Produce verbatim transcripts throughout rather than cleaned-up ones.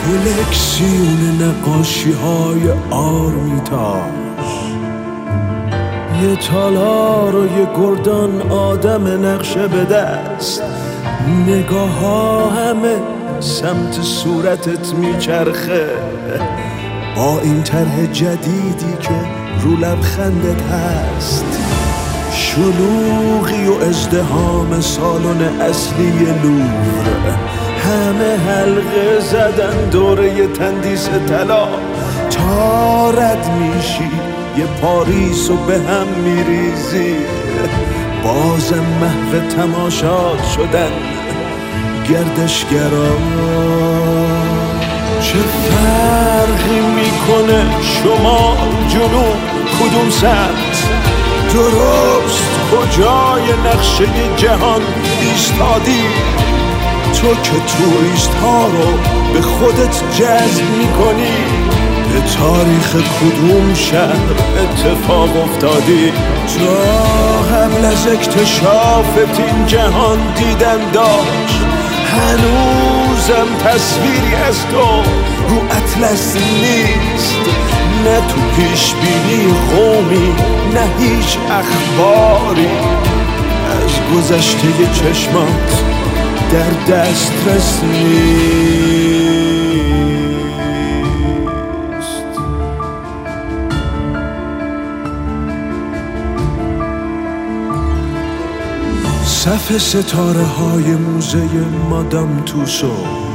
کلکسیون نقاشی های آرمیتاژ، یه تالار و یه گردان آدم نقشه به دست، نگاه ها همه سمت صورتت میچرخه با این طرح جدیدی که رو لبخندت هست. شلوغی و ازدحام سالن اصلی لوور، همه حلقه زدن دوره تندیس طلا، تا رد میشی یه پاریس و به هم میریزی. بازم محو تماشا شدن گردشگرا. چه فرقی میکنه شمال جنوب کدوم سمت؟ درست کجای نقشه جهان ایستادی؟ تو که توریست ها رو به خودت جذب میکنی، به تاریخ کدوم شهر اتفاق افتادی؟ تا قبل از اکتشافت این جهان دیدن داشت، هنوزم تصویری از تو رو اطلس نیست. نه تو پیش بینی قومی، نه هیچ اخباری از گذشته چشمات در دسترس نیست. صف ستاره های موزه مادام توسو،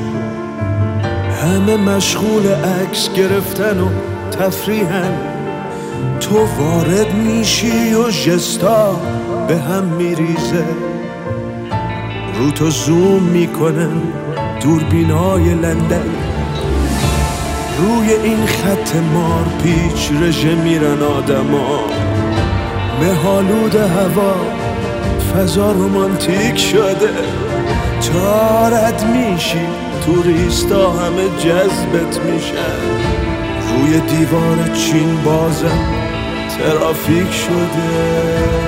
همه مشغول عکس گرفتن و تفریحن. تو وارد میشی و ژستا به هم میریزه، رو تو زوم میکنن دوربینای لندن. روی این خط مار پیچ رژه میرن آدما، مه‌آلود هوا فضا رومانتیک شده. تا رد میشی توریستا همه جذبت میشن، روی دیوار چین بازم ترافیک شده.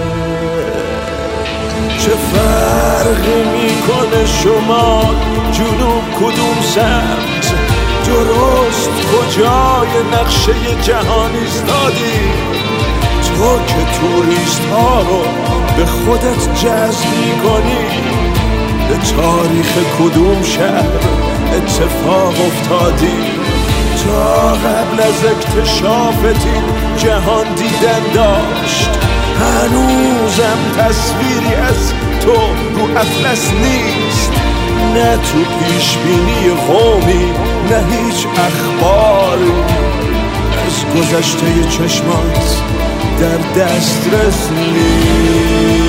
چه فرقی میکنه شمال جنوب کدوم سمت؟ درست کجای نقشه جهان ایستادی؟ تو که توریست ها رو به خودت جذب میکنی، به تاریخ کدوم شهر اتفاق افتادی؟ تا قبل از اکتشافت این جهان دیدن داشت، هنوزم تصویری از تو رو اطلس نیست. نه تو پیش بینی قومی، نه هیچ اخباری از گذشته چشمات در دسترس نیست.